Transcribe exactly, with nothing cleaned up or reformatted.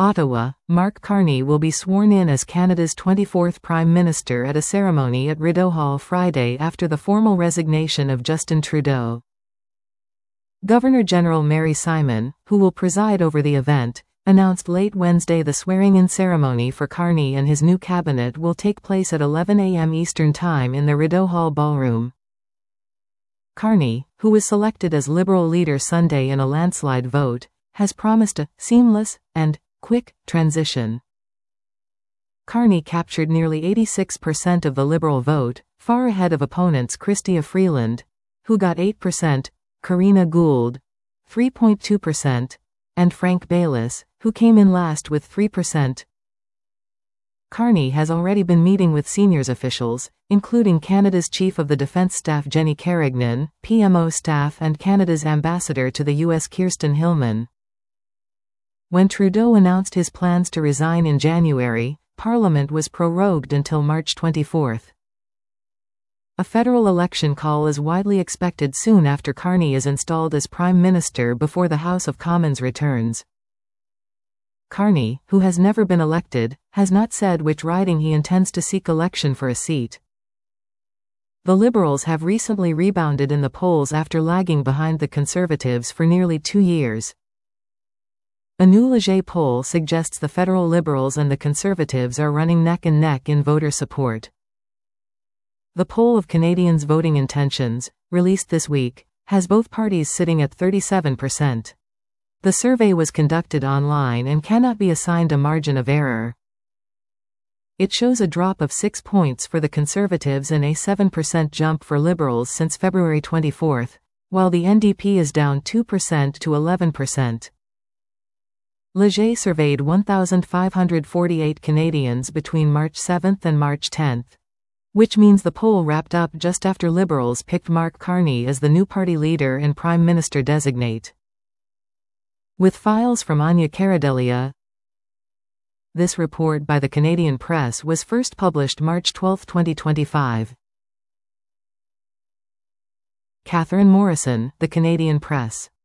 Ottawa, Mark Carney will be sworn in as Canada's twenty-fourth Prime Minister at a ceremony at Rideau Hall Friday after the formal resignation of Justin Trudeau. Governor-General Mary Simon, who will preside over the event, announced late Wednesday the swearing-in ceremony for Carney and his new cabinet will take place at eleven a m Eastern Time in the Rideau Hall Ballroom. Carney, who was selected as Liberal leader Sunday in a landslide vote, has promised a seamless and quick transition. Carney captured nearly eighty-six percent of the Liberal vote, far ahead of opponents Chrystia Freeland, who got eight percent, Karina Gould, three point two percent, and Frank Baylis, who came in last with three percent. Carney has already been meeting with seniors officials, including Canada's Chief of the Defence Staff Jenny Carignan, P M O staff and Canada's ambassador to the U S Kirsten Hillman. When Trudeau announced his plans to resign in January, Parliament was prorogued until March twenty-fourth. A federal election call is widely expected soon after Carney is installed as Prime Minister before the House of Commons returns. Carney, who has never been elected, has not said which riding he intends to seek election for a seat. The Liberals have recently rebounded in the polls after lagging behind the Conservatives for nearly two years. A new Leger poll suggests the federal Liberals and the Conservatives are running neck and neck in voter support. The poll of Canadians' voting intentions, released this week, has both parties sitting at thirty-seven percent. The survey was conducted online and cannot be assigned a margin of error. It shows a drop of six points for the Conservatives and a seven percent jump for Liberals since February twenty-fourth, while the N D P is down two percent to eleven percent. Leger surveyed one thousand five hundred forty-eight Canadians between March seventh and March tenth, which means the poll wrapped up just after Liberals picked Mark Carney as the new party leader and Prime Minister-designate. With files from Anya Caradelia. This report by the Canadian Press was first published March twelfth twenty twenty-five. Catherine Morrison, The Canadian Press.